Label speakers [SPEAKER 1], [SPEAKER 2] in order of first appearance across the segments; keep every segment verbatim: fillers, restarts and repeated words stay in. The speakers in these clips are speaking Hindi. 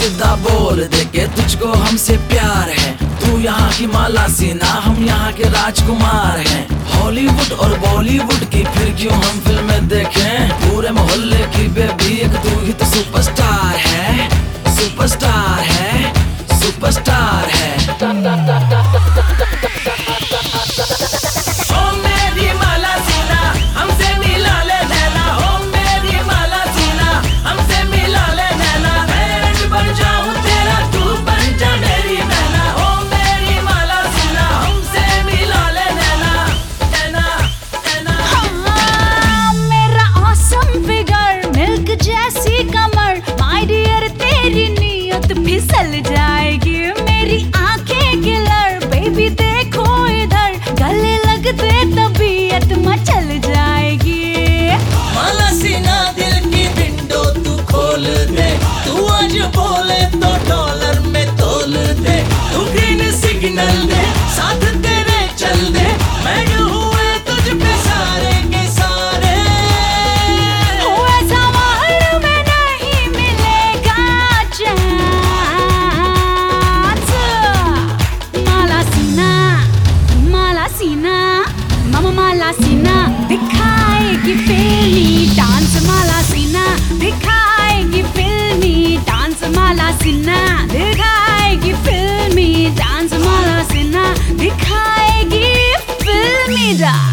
[SPEAKER 1] सीधा बोल दे के तुझको हमसे प्यार है। तू यहाँ की माला सीना, हम यहाँ के राजकुमार हैं। हॉलीवुड और बॉलीवुड की फिर क्यों हम फिल्में देखें, पूरे मोहल्ले की बेबी एक तू ही तो सुपरस्टार है, सुपरस्टार है, सुपरस्टार है। ओ मेरी माला सीना हमसे मिला ले नैना, ओ मेरी माला सीना हमसे मिला ले नैना। बैंड बन जाऊं तेरा, तू बन जा मेरी नैना। ओ मेरी माला सीना हमसे मिला ले नैना, नैना, नैना।
[SPEAKER 2] हाँ, मेरा ऑसम फिगर, मिल्क जैसी कमर, माय डियर तेरी नीयत फिसल जाएगी। मेरी आंखें किलर, बेबी देखो इधर, गले लगते तबीयत मचल जाएगी।
[SPEAKER 1] माला सीना दिल की विंडो तू खोल दे, तू आज बोले तो डॉलर में तोल दे। तू ग्रीन सिग्नल दे, साथ तेरे चल दे, मैं हुए तुझ पे सारे के सारे।
[SPEAKER 2] ऐसा वर्ल्ड में नहीं मिलेगा चांस। माला सीना, माला सीना, मामा माला सीना दिखाएगी फिल्मी डांस। माला सीना दिखाएगी फिल्मी डांस। माला सीना दिखाएगी फिल्मी डांस। माला सीना दिखाएगी फिल्मी डांस।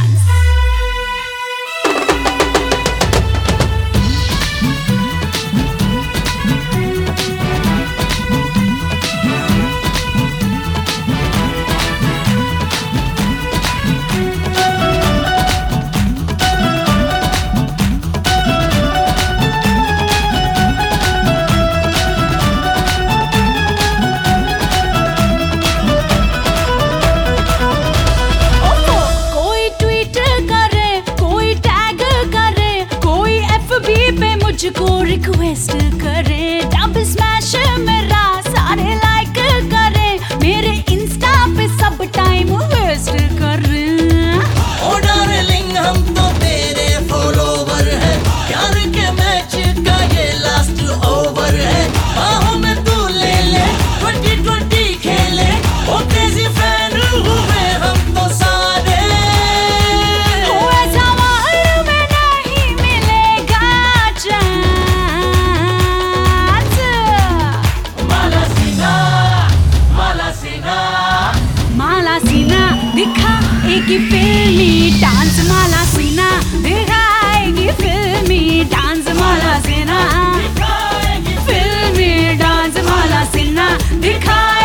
[SPEAKER 2] मुझको रिक्वेस्ट करे, डब स्मैश मेरा सारे लाइक करे, मेरे इंस्टा पे सब टाइम वेस्ट करे।
[SPEAKER 1] ओ डार्लिंग हम तो तेरे फॉलोवर हैं, प्यार के मैच का ये लास्ट ओवर है। बाहों में तू ले ले, ट्वेंटी ट्वेंटी खेले, ओ क्रेजी फैन हुए हम तो सारे।
[SPEAKER 2] ऐसा वर्ल्ड में नहीं मिलेगा चांस।
[SPEAKER 1] माला सीना, माला सीना,
[SPEAKER 2] माला सीना दिखाएगी फिल्मी डांस। माला सीना दिखाएगी फिल्मी डांस। माला सीना फिल्मी डांस। माला सीना दिखाएगी